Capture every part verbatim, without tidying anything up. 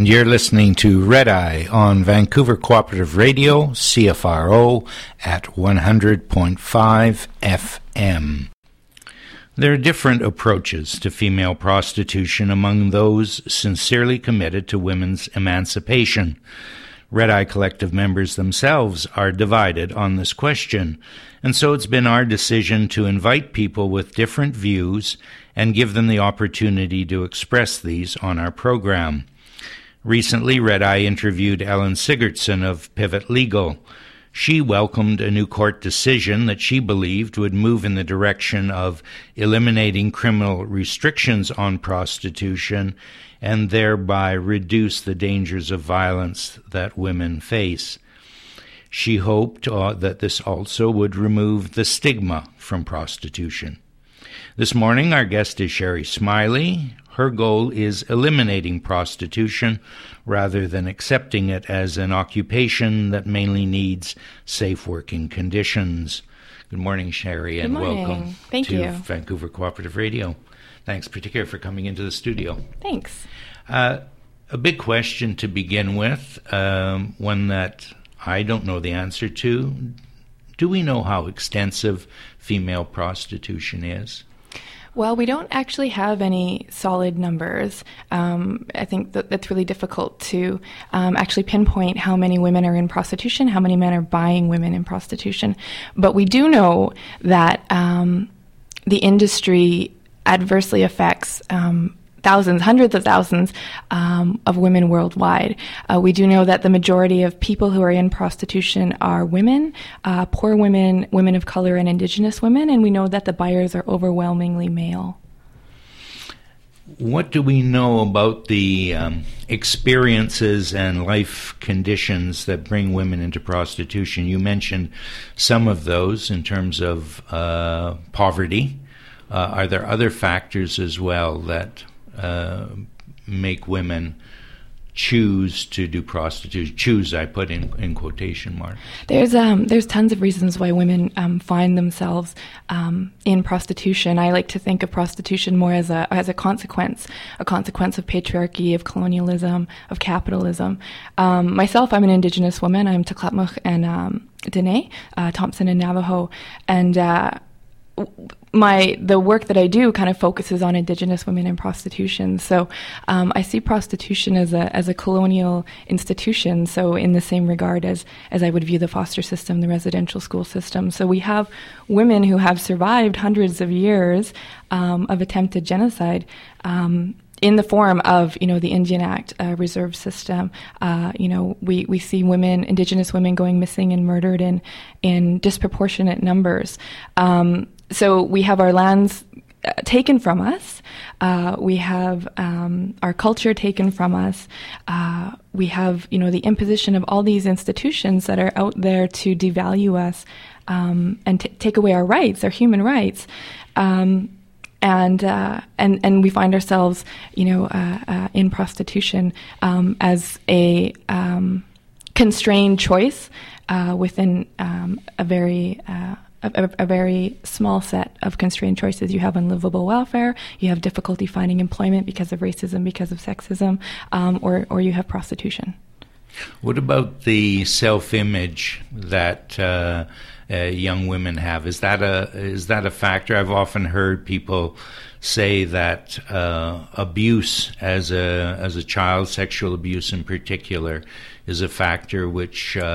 And you're listening to Red Eye on Vancouver Cooperative Radio, C F R O, at one hundred point five F M. There are different approaches to female prostitution among those sincerely committed to women's emancipation. Red Eye Collective members themselves are divided on this question, and so it's been our decision to invite people with different views and give them the opportunity to express these on our program. Recently, Red Eye interviewed Ellen Sigurdsson of Pivot Legal. She welcomed a new court decision that she believed would move in the direction of eliminating criminal restrictions on prostitution and thereby reduce the dangers of violence that women face. She hoped uh, that this also would remove the stigma from prostitution. This morning, our guest is Sherry Smiley. Her goal is eliminating prostitution rather than accepting it as an occupation that mainly needs safe working conditions. Good morning, Sherry, and Good morning. welcome Thank to you. Vancouver Cooperative Radio. Thanks, particularly, for coming into the studio. Thanks. Uh, a big question to begin with, um, one that I don't know the answer to. Do we know how extensive female prostitution is? Well, we don't actually have any solid numbers. Um, I think that that's really difficult to um, actually pinpoint how many women are in prostitution, how many men are buying women in prostitution. But we do know that um, the industry adversely affects um, thousands, hundreds of thousands um, of women worldwide. Uh, we do know that the majority of people who are in prostitution are women, uh, poor women, women of color, and Indigenous women, and we know that the buyers are overwhelmingly male. What do we know about the um, experiences and life conditions that bring women into prostitution? You mentioned some of those in terms of uh, poverty. Uh, are there other factors as well that Uh, make women choose to do prostitution? Choose, I put in, in quotation marks. There's um, there's tons of reasons why women um, find themselves um, in prostitution. I like to think of prostitution more as a as a consequence, a consequence of patriarchy, of colonialism, of capitalism. Um, myself, I'm an Indigenous woman. I'm Teclatmukh and um, Dene, uh, Thompson and Navajo, and uh, my the work that I do kind of focuses on Indigenous women in prostitution. So um, I see prostitution as a as a colonial institution. So in the same regard as as I would view the foster system, the residential school system. So we have women who have survived hundreds of years um, of attempted genocide. Um, in the form of, you know, the Indian Act uh, reserve system. Uh, you know, we, we see women, Indigenous women going missing and murdered in, in disproportionate numbers. Um, so we have our lands uh, taken from us. Uh, we have um, our culture taken from us. Uh, we have, you know, the imposition of all these institutions that are out there to devalue us um, and t- take away our rights, our human rights. Um, And uh, and and we find ourselves, you know, uh, uh, in prostitution um, as a um, constrained choice uh, within um, a very uh, a, a very small set of constrained choices. You have unlivable welfare. You have difficulty finding employment because of racism, because of sexism, um, or or you have prostitution. What about the self-image that uh, uh, young women have? Is that a is that a factor? I've often heard people say that uh, abuse as a as a child, sexual abuse in particular, is a factor which uh,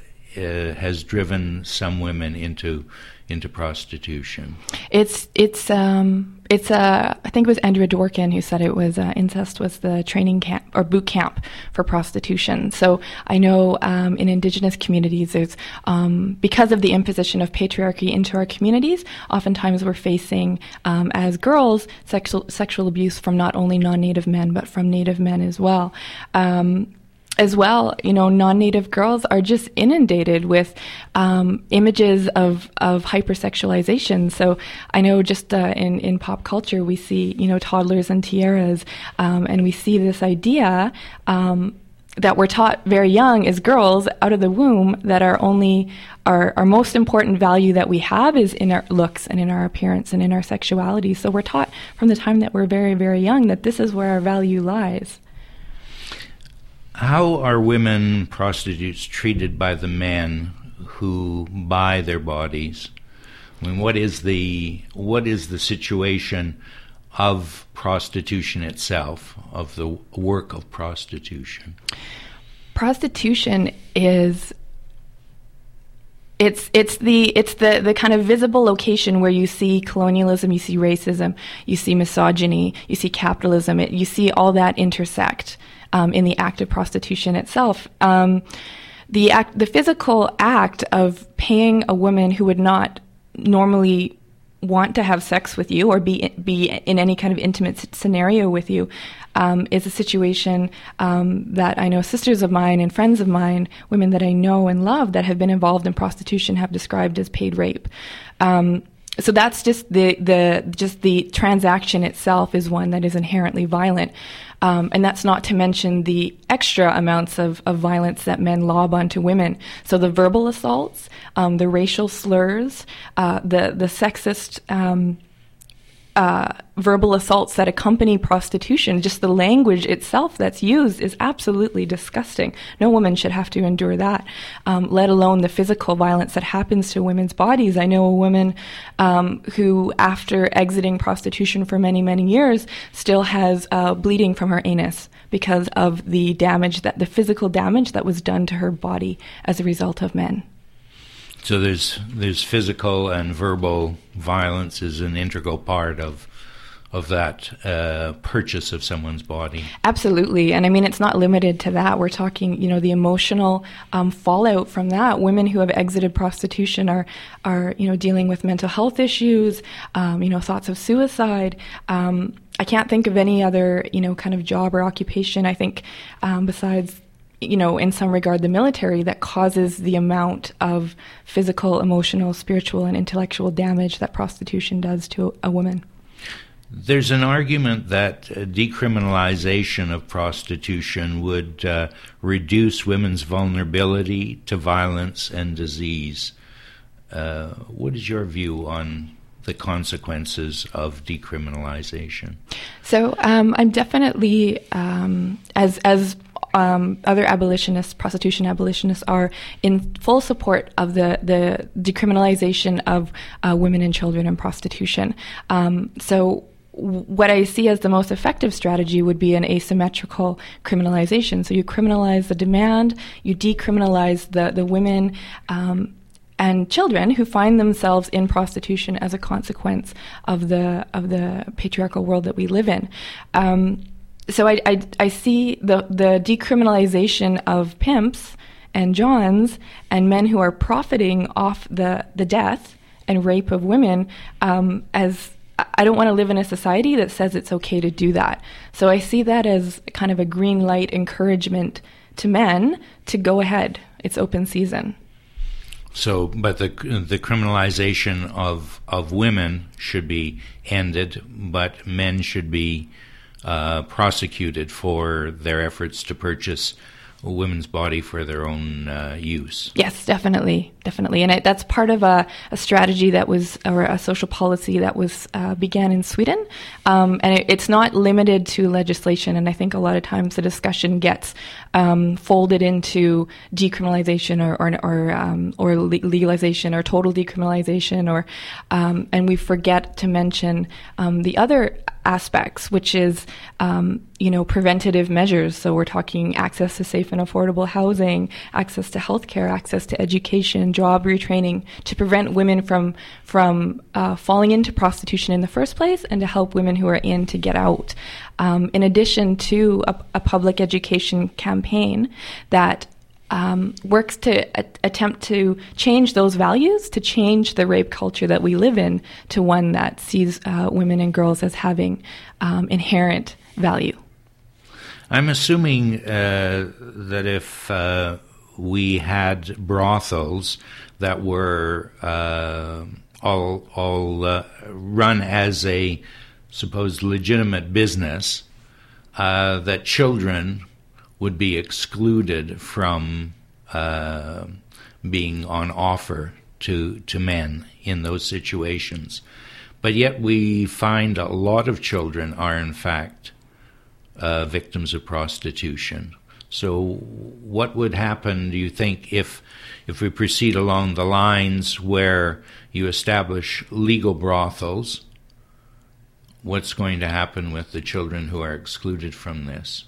uh, has driven some women into into prostitution. It's it's um, it's uh, I think it was Andrea Dworkin who said it was uh, incest was the training camp or boot camp for prostitution. So I know um, in Indigenous communities, there's um, because of the imposition of patriarchy into our communities, oftentimes we're facing um, as girls sexual sexual abuse from not only non-Native men but from Native men as well. Um, As well, you know, non-Native girls are just inundated with um, images of, of hypersexualization. So I know just uh, in, in pop culture, we see, you know, toddlers and tiaras, um, and we see this idea um, that we're taught very young as girls out of the womb that our only, our, our most important value that we have is in our looks and in our appearance and in our sexuality. So we're taught from the time that we're very, very young that this is where our value lies. How are women prostitutes treated by the men who buy their bodies? I mean, what is the what is the situation of prostitution itself, of the work of prostitution? Prostitution is it's it's the it's the, the kind of visible location where you see colonialism, you see racism, you see misogyny, you see capitalism, it, you see all that intersect um, in the act of prostitution itself. Um, the act, the physical act of paying a woman who would not normally want to have sex with you or be be in any kind of intimate scenario with you um, is a situation um, that I know sisters of mine and friends of mine, women that I know and love that have been involved in prostitution, have described as paid rape. Um, so that's just the the just the transaction itself is one that is inherently violent. Um, and that's not to mention the extra amounts of, of violence that men lob onto women. So the verbal assaults, um, the racial slurs, uh, the the sexist um, uh, verbal assaults that accompany prostitution, just the language itself that's used is absolutely disgusting. No woman should have to endure that, um, let alone the physical violence that happens to women's bodies. I know a woman um, who, after exiting prostitution for many, many years, still has uh, bleeding from her anus because of the damage, that the physical damage that was done to her body as a result of men. So there's there's physical and verbal violence is an integral part of of that uh, purchase of someone's body. Absolutely, and I mean it's not limited to that. We're talking, you know, the emotional um, fallout from that. Women who have exited prostitution are are you know dealing with mental health issues, um, you know, thoughts of suicide. Um, I can't think of any other you know kind of job or occupation. I think um, besides, you know, in some regard, the military, that causes the amount of physical, emotional, spiritual, and intellectual damage that prostitution does to a woman. There's an argument that uh, decriminalization of prostitution would uh, reduce women's vulnerability to violence and disease. Uh, what is your view on the consequences of decriminalization? So um, I'm definitely, um, as as Um, other abolitionists, prostitution abolitionists, are in full support of the, the decriminalization of uh, women and children in prostitution. Um, so w- what I see as the most effective strategy would be an asymmetrical criminalization. So you criminalize the demand, you decriminalize the, the women um, and children who find themselves in prostitution as a consequence of the of the patriarchal world that we live in. Um, So I, I, I see the, the decriminalization of pimps and johns and men who are profiting off the, the death and rape of women um, as, I don't want to live in a society that says it's okay to do that. So I see that as kind of a green light encouragement to men to go ahead. It's open season. So, but the the criminalization of, of women should be ended, but men should be Uh, prosecuted for their efforts to purchase a women's body for their own uh, use. Yes, definitely, definitely, and it, that's part of a, a strategy that was, or a social policy that was uh, began in Sweden, um, and it, it's not limited to legislation. And I think a lot of times the discussion gets um, folded into decriminalization or or or, um, or legalization or total decriminalization, or um, and we forget to mention um, the other aspects, which is, um, you know, preventative measures. So we're talking access to safe and affordable housing, access to healthcare, access to education, job retraining, to prevent women from from uh, falling into prostitution in the first place, and to help women who are in to get out. Um, in addition to a, a public education campaign that Um, works to a- attempt to change those values, to change the rape culture that we live in to one that sees uh, women and girls as having um, inherent value. I'm assuming uh, that if uh, we had brothels that were uh, all all uh, run as a supposed legitimate business, uh, that children would be excluded from uh, being on offer to to men in those situations. But yet we find a lot of children are in fact uh, victims of prostitution. So what would happen, do you think, if if we proceed along the lines where you establish legal brothels? What's going to happen with the children who are excluded from this?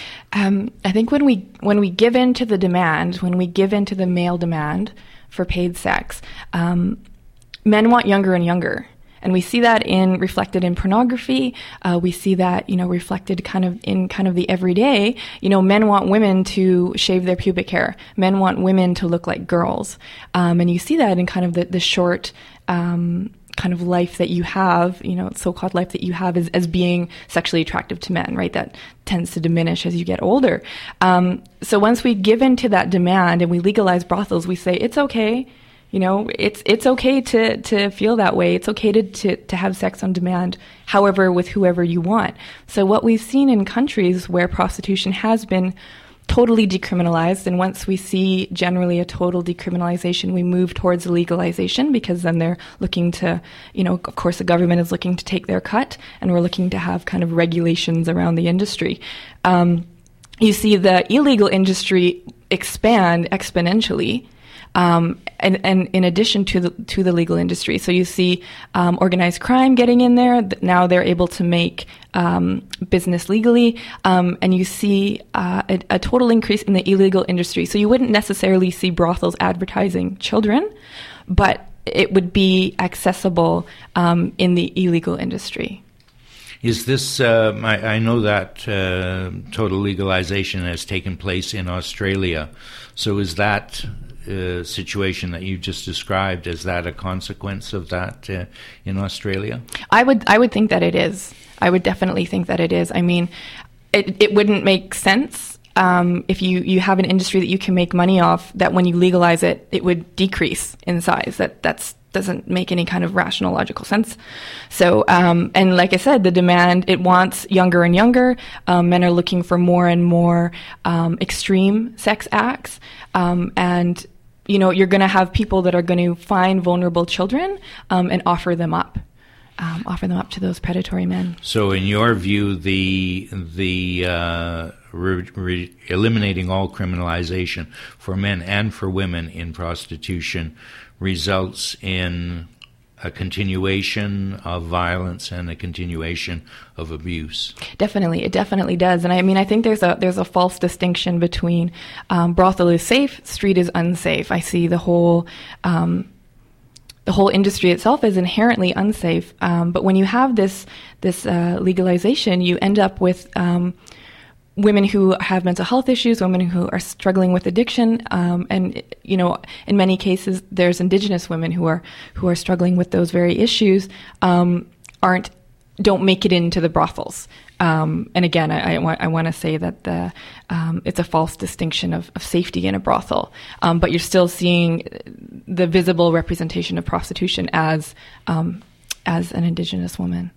Um, I think when we when we give in to the demand, when we give in to the male demand for paid sex, um, men want younger and younger. And we see that in reflected in pornography. Uh, we see that, you know, reflected kind of in kind of the everyday. You know, men want women to shave their pubic hair. Men want women to look like girls. Um, and you see that in kind of the, the short um, kind of life that you have, you know, so-called life that you have as, as being sexually attractive to men, right? That tends to diminish as you get older. Um, so once we give in to that demand and we legalize brothels, we say, it's okay. You know, it's it's okay to, to feel that way. It's okay to, to, to have sex on demand, however, with whoever you want. So what we've seen in countries where prostitution has been totally decriminalized, and once we see generally a total decriminalization, we move towards legalization, because then they're looking to, you know, of course the government is looking to take their cut, and we're looking to have kind of regulations around the industry. Um, you see the illegal industry expand exponentially. Um, and, and in addition to the to the legal industry, so you see um, organized crime getting in there. Now they're able to make um, business legally, um, and you see uh, a, a total increase in the illegal industry. So you wouldn't necessarily see brothels advertising children, but it would be accessible um, in the illegal industry. Is this, uh, I, I know that uh, total legalization has taken place in Australia. So is that uh, situation that you just described, is that a consequence of that uh, in Australia? I would I would think that it is. I would definitely think that it is. I mean, it, it wouldn't make sense um, if you, you have an industry that you can make money off, that when you legalize it, it would decrease in size. That that's doesn't make any kind of rational, logical sense. So, um, and like I said, the demand, it wants younger and younger. Um, men are looking for more and more um, extreme sex acts. Um, and, you know, you're going to have people that are going to find vulnerable children um, and offer them up. Um, offer them up to those predatory men. So in your view, the the uh, re- re- eliminating all criminalization for men and for women in prostitution results in a continuation of violence and a continuation of abuse. Definitely, it definitely does. And I mean, I think there's a there's a false distinction between um, brothel is safe, street is unsafe. I see the whole um, the whole industry itself is inherently unsafe. Um, but when you have this this uh, legalization, you end up with um, women who have mental health issues, women who are struggling with addiction, um, and you know, in many cases, there's Indigenous women who are who are struggling with those very issues, um, aren't don't make it into the brothels. Um, and again, I, I, wa- I want to say that the um, it's a false distinction of, of safety in a brothel, um, but you're still seeing the visible representation of prostitution as um, as an Indigenous woman.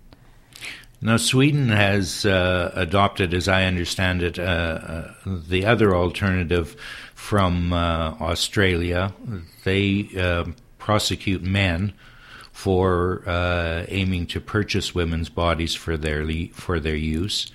Now, Sweden has uh, adopted, as I understand it, uh, uh, the other alternative from uh, Australia. They uh, prosecute men for uh, aiming to purchase women's bodies for their le- for their use.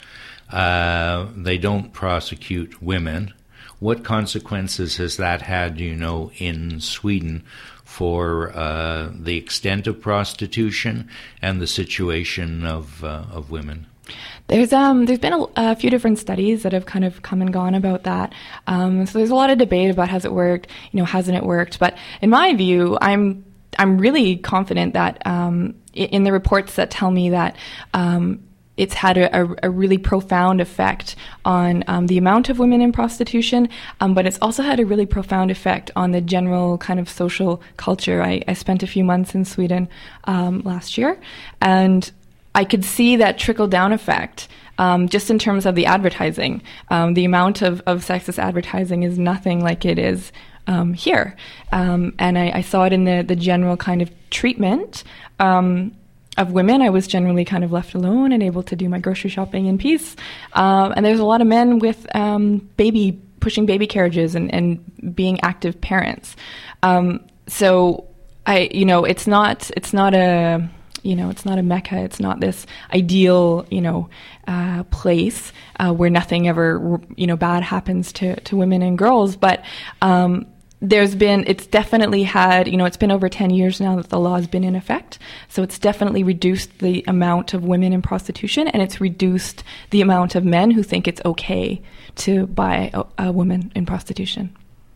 Uh, they don't prosecute women. What consequences has that had, do you know, in Sweden for uh, the extent of prostitution and the situation of uh, of women? There's um there's been a, a few different studies that have kind of come and gone about that. Um, so there's a lot of debate about has it worked, you know, hasn't it worked? But in my view, I'm I'm really confident that um, in the reports that tell me that um, it's had a, a, a really profound effect on um, the amount of women in prostitution, um, but it's also had a really profound effect on the general kind of social culture. I, I spent a few months in Sweden um, last year, and I could see that trickle-down effect um, just in terms of the advertising. Um, the amount of, of sexist advertising is nothing like it is Um, here. Um, and I, I saw it in the, the general kind of treatment um, of women. I was generally kind of left alone and able to do my grocery shopping in peace. Um, and there's a lot of men with um, baby, pushing baby carriages and, and being active parents. Um, so I, you know, it's not, it's not a, you know, it's not a Mecca. It's not this ideal, you know, uh, place uh, where nothing ever, you know, bad happens to, to women and girls. But um, there's been, it's definitely had, you know, it's been over ten years now that the law has been in effect. So it's definitely reduced the amount of women in prostitution, and it's reduced the amount of men who think it's okay to buy a, a woman in prostitution.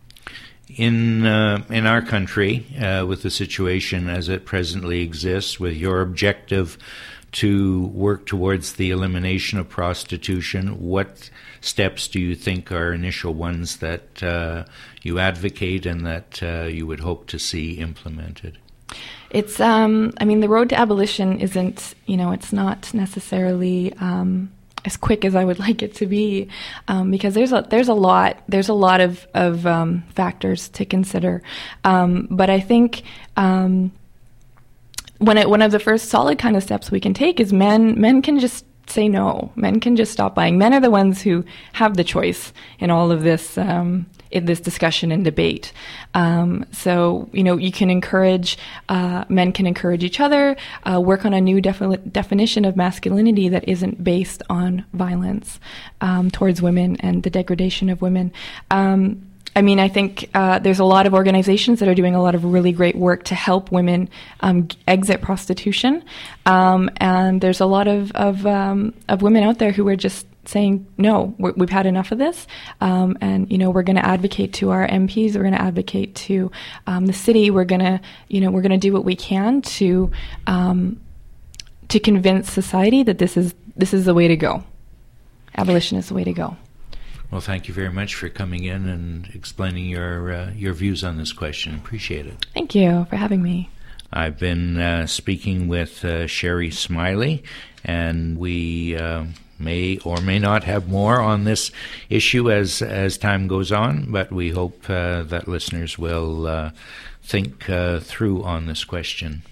In uh, in our country, uh, with the situation as it presently exists, with your objective to work towards the elimination of prostitution, what steps do you think are initial ones that uh, you advocate and that uh, you would hope to see implemented? It's, um, I mean, the road to abolition isn't, you know, it's not necessarily um, as quick as I would like it to be, um, because there's a there's a lot there's a lot of of um, factors to consider. Um, but I think um, one it, one of the first solid kind of steps we can take is men men can just say no. Men can just stop buying. Men are the ones who have the choice in all of this. Um, in this discussion and debate. Um, so, you know, you can encourage, uh, men can encourage each other, uh, work on a new defi- definition of masculinity that isn't based on violence um, towards women and the degradation of women. Um, I mean, I think uh, there's a lot of organizations that are doing a lot of really great work to help women um, exit prostitution. Um, and there's a lot of, of, um, of women out there who are just saying, no, we're, we've had enough of this. Um, and, you know, we're going to advocate to our M Ps. We're going to advocate to um, the city. We're going to, you know, we're going to do what we can to um, to convince society that this is this is the way to go. Abolition is the way to go. Well, thank you very much for coming in and explaining your uh, your views on this question. Appreciate it. Thank you for having me. I've been uh, speaking with uh, Sherry Smiley, and we uh, may or may not have more on this issue as as time goes on, but we hope uh, that listeners will uh, think uh, through on this question.